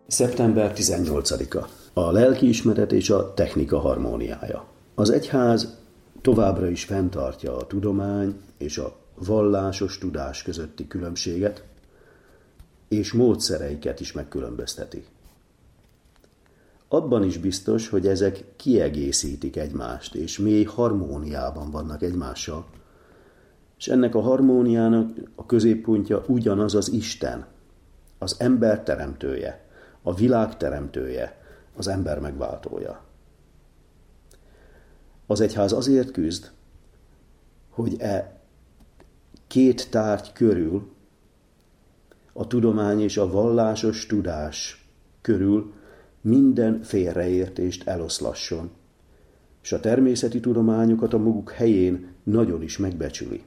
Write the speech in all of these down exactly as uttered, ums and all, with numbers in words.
szeptember tizennyolcadika. A lelkiismeret és a technika harmóniája. Az egyház továbbra is fenntartja a tudomány és a vallásos tudás közötti különbséget, és módszereiket is megkülönbözteti. Abban is biztos, hogy ezek kiegészítik egymást, és mély harmóniában vannak egymással, és ennek a harmóniának a középpontja ugyanaz az Isten, az ember teremtője, a világ teremtője, az ember megváltója. Az egyház azért küzd, hogy e két tárgy körül, a tudomány és a vallásos tudás körül minden félreértést eloszlasson, és a természeti tudományokat a maguk helyén nagyon is megbecsüli.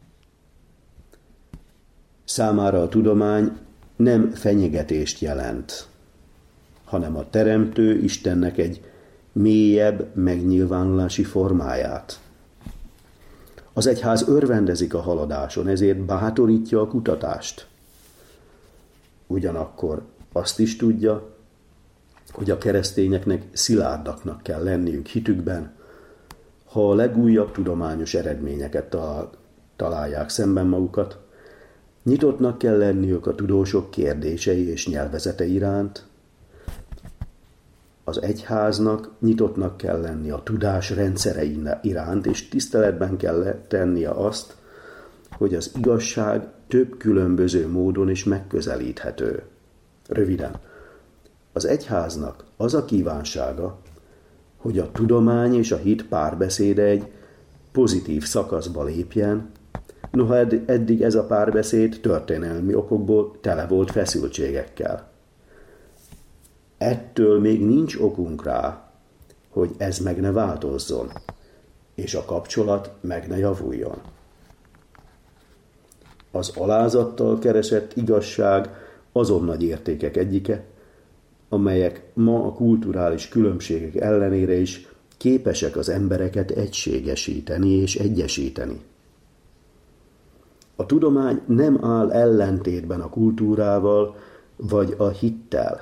Számára a tudomány nem fenyegetést jelent, hanem a Teremtő Istennek egy mélyebb megnyilvánulási formáját. Az egyház örvendezik a haladáson, ezért bátorítja a kutatást. Ugyanakkor azt is tudja, hogy a keresztényeknek szilárdaknak kell lenniük hitükben, ha a legújabb tudományos eredményeket találják szemben magukat, nyitottnak kell lenniük a tudósok kérdései és nyelvezete iránt, az egyháznak nyitottnak kell lenni a tudás rendszerei iránt, és tiszteletben kell tennie azt, hogy az igazság több különböző módon is megközelíthető. Röviden, az egyháznak az a kívánsága, hogy a tudomány és a hit párbeszéde egy pozitív szakaszba lépjen, noha eddig ez a párbeszéd történelmi okokból tele volt feszültségekkel. Ettől még nincs okunk rá, hogy ez meg ne változzon, és a kapcsolat meg ne javuljon. Az alázattal keresett igazság azon nagy értékek egyike, amelyek ma a kulturális különbségek ellenére is képesek az embereket egységesíteni és egyesíteni. A tudomány nem áll ellentétben a kultúrával vagy a hittel.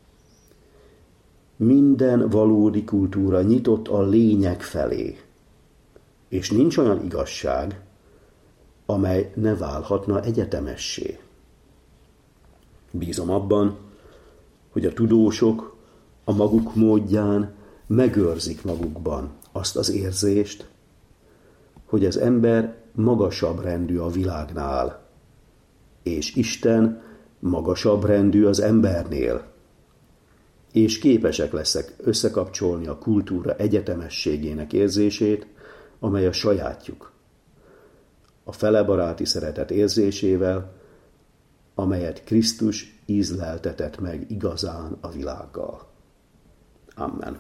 Minden valódi kultúra nyitott a lényeg felé, és nincs olyan igazság, amely ne válhatna egyetemessé. Bízom abban, hogy a tudósok a maguk módján megőrzik magukban azt az érzést, hogy az ember magasabb rendű a világnál, és Isten magasabb rendű az embernél, és képesek leszek összekapcsolni a kultúra egyetemességének érzését, amely a sajátjuk, a felebaráti szeretet érzésével, amelyet Krisztus ízleltetett meg igazán a világgal. Amen.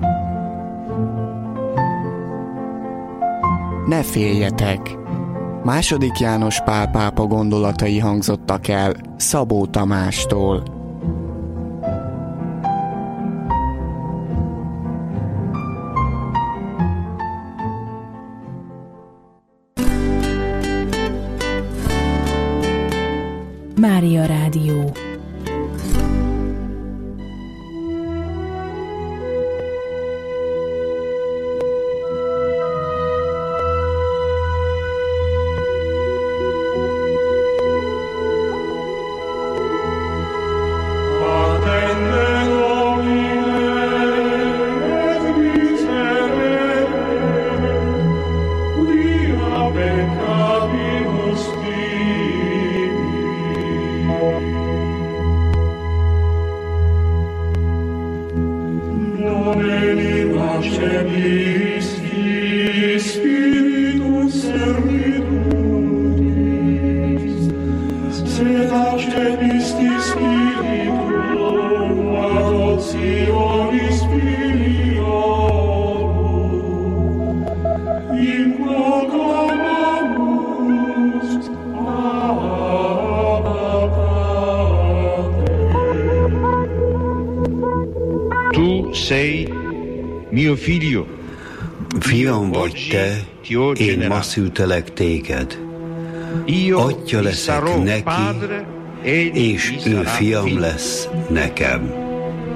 Ne féljetek! Második János Pál pápa gondolatai hangzottak el Szabó Tamástól. Mária Rádió. Fiam vagy te, én ma szültelek téged. Atya leszek neki, és ő fiam lesz nekem.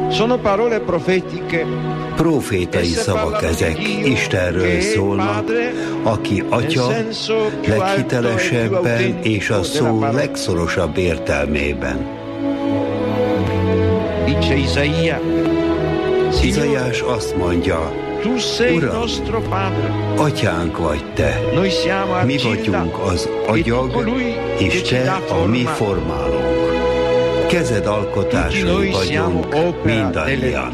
Profétai szavak ezek, Istenről szólnak, aki Atya leghitelesebben és a szó legszorosabb értelmében. Izaiás azt mondja, Uram, Atyánk vagy Te, mi vagyunk az agyag, és Te a mi formálónk. Kezed alkotásai vagyunk mindannyian.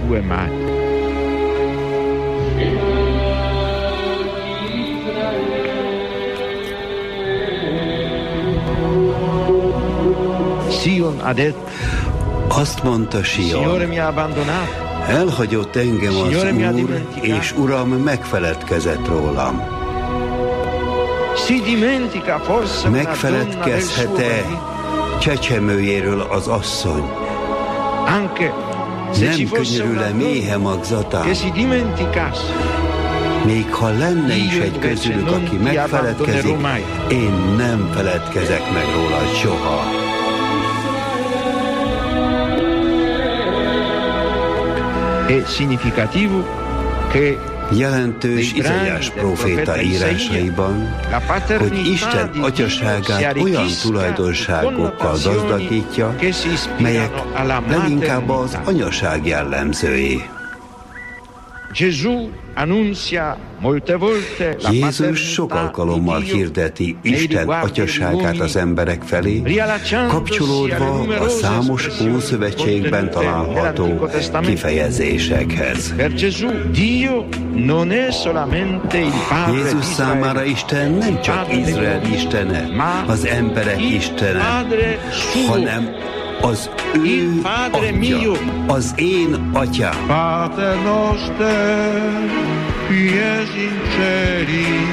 Azt mondta Sion, elhagyott engem az Úr, és Uram megfeledkezett rólam. Megfeledkezhet-e csecsemőjéről az asszony? Nem könyörül-e méhe magzatán? Még ha lenne is egy közülük, aki megfeledkezik, én nem feledkezek meg rólad soha. Jelentős Izaiás próféta írásaiban, hogy Isten atyaságát olyan tulajdonságokkal gazdagítja, melyek leginkább az anyaság jellemzői. Jézus sok alkalommal hirdeti Isten atyaságát az emberek felé, kapcsolódva a számos Ószövetségben található kifejezésekhez. Jézus számára Isten nem csak Izrael istene, az emberek istene, hanem az ő Atya, az én Atyám. Pater noster, qui es in celi,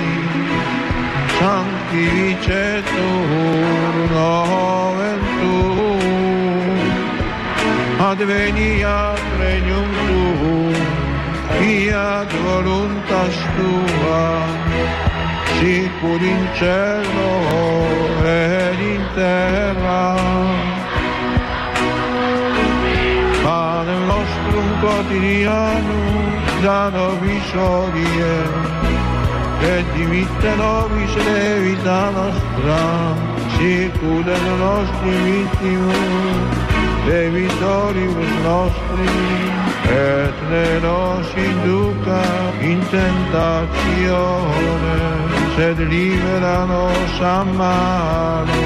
sanctificetur nomen tuum, adveniat regnum tuum, fiat voluntas tua, sicur in cielo et in terra. Pane nostrum quotidianum da nobis hodie, et dimitte nobis levita nostra, sicur et nostri vittimus, debitoribus nostri, et ne nos induca in tentatione, sed libera nos a malo.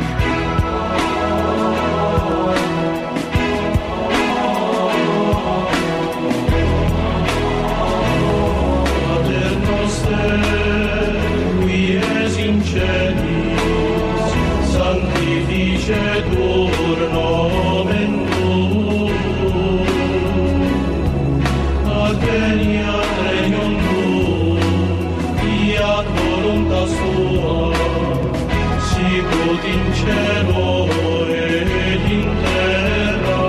Qui es in celis, sanctificetur nomen tuum, adveniat regnum tuum, fiat voluntas tua, sicut in cielo et in terra.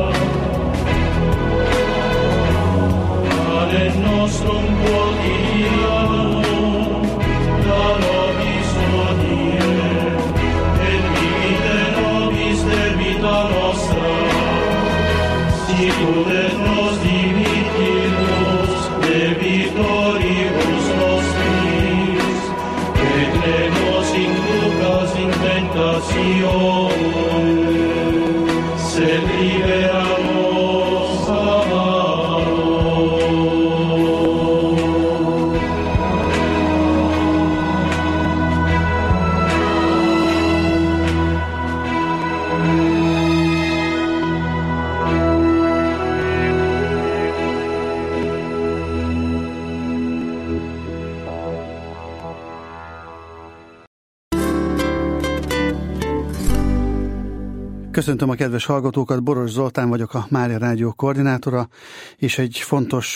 Pane nostrum quotidianum da nobis hodie, et dimitte nobis debita nostra, sicur et nos dimittimus debitoribus nostris, et ne nos inducas in tentatione, sed libera nos a malo. Köszöntöm a kedves hallgatókat, Boros Zoltán vagyok, a Mária Rádió koordinátora, és egy fontos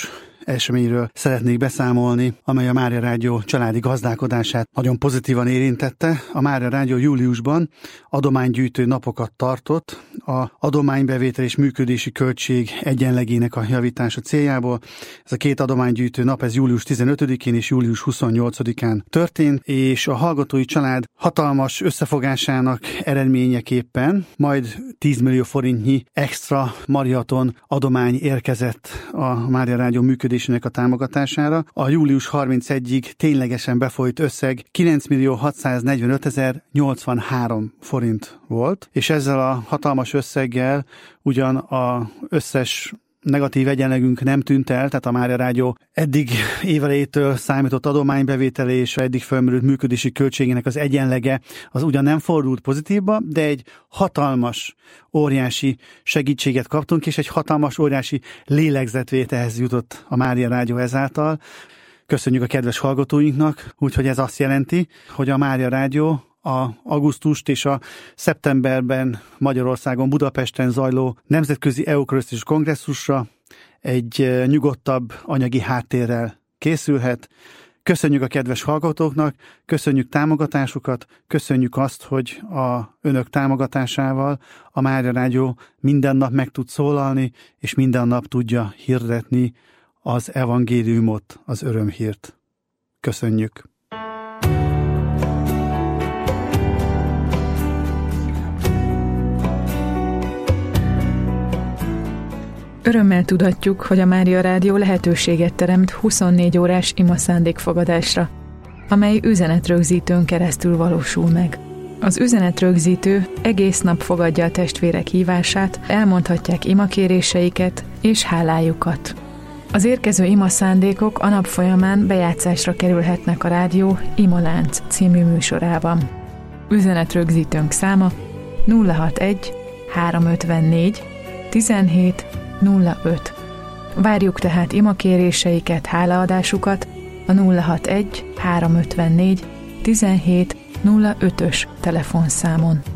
eseményről szeretnék beszámolni, amely a Mária Rádió családi gazdálkodását nagyon pozitívan érintette. A Mária Rádió júliusban adománygyűjtő napokat tartott a adománybevétel és működési költség egyenlegének a javítása céljából. Ez a két adománygyűjtő nap, ez július tizenötödikén és július huszonnyolcadikán történt, és a hallgatói család hatalmas összefogásának eredményeképpen majd tíz millió forintnyi extra maraton adomány érkezett a Mária Rádió működésének a támogatására. A július harmincegyedikéig ténylegesen befolyt összeg kilenc millió hatszáznegyvenötezer nyolcvanhárom forint volt, és ezzel a hatalmas összeggel ugyan az összes negatív egyenlegünk nem tűnt el, tehát a Mária Rádió eddig évelejétől számított adománybevétele és eddig felmerült működési költségének az egyenlege az ugyan nem fordult pozitívba, de egy hatalmas, óriási segítséget kaptunk, és egy hatalmas, óriási lélegzetvételhez jutott a Mária Rádió ezáltal. Köszönjük a kedves hallgatóinknak, úgyhogy ez azt jelenti, hogy a Mária Rádió a augusztust és a szeptemberben Magyarországon, Budapesten zajló Nemzetközi Eukarisztikus Kongresszusra egy nyugodtabb anyagi háttérrel készülhet. Köszönjük a kedves hallgatóknak, köszönjük támogatásukat, köszönjük azt, hogy a önök támogatásával a Mária Rádió minden nap meg tud szólalni, és minden nap tudja hirdetni az evangéliumot, az örömhírt. Köszönjük! Örömmel tudatjuk, hogy a Mária Rádió lehetőséget teremt huszonnégy órás ima szándékfogadásra, amely üzenetrögzítőn keresztül valósul meg. Az üzenetrögzítő egész nap fogadja a testvérek hívását, elmondhatják imakéréseiket és hálájukat. Az érkező ima szándékok a nap folyamán bejátszásra kerülhetnek a rádió Imalánc című műsorában. Üzenetrögzítőnk száma nulla hatvanegy háromszázötvennégy tizenhét nulla öt. Várjuk tehát imakéréseiket, hálaadásukat a nulla hatvanegy háromszázötvennégy tizenhét nulla ötös telefonszámon.